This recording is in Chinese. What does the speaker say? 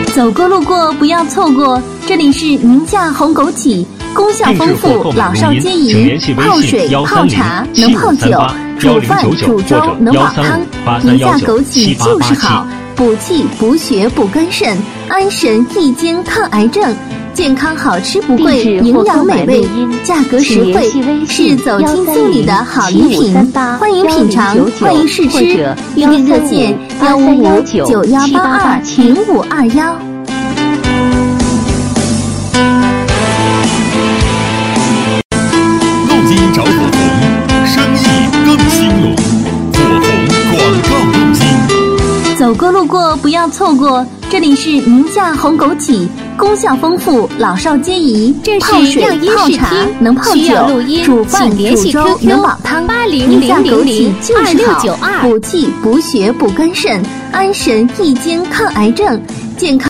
走过路过不要错过，这里是宁夏红枸杞，功效丰富，老少皆宜，泡水、泡茶能泡酒，煮饭、煮粥能煲汤。宁夏枸杞就是好，补气、补血、补肝肾，安神益精、抗癌症。健康好吃不贵，营养美味，价格实惠，是走进肚里的好礼品。欢迎品尝，欢迎试吃。预订热线15591820521。 录音找火红，生意更兴隆。火红广告录音。 走过路过不要错过，这里是宁夏红枸杞，功效丰富，老少皆宜。泡水、泡茶能泡酒，煮饭、煮粥能煲汤。宁夏枸杞就是好，补气、补血、补肝肾，安神益精、抗癌症，健康。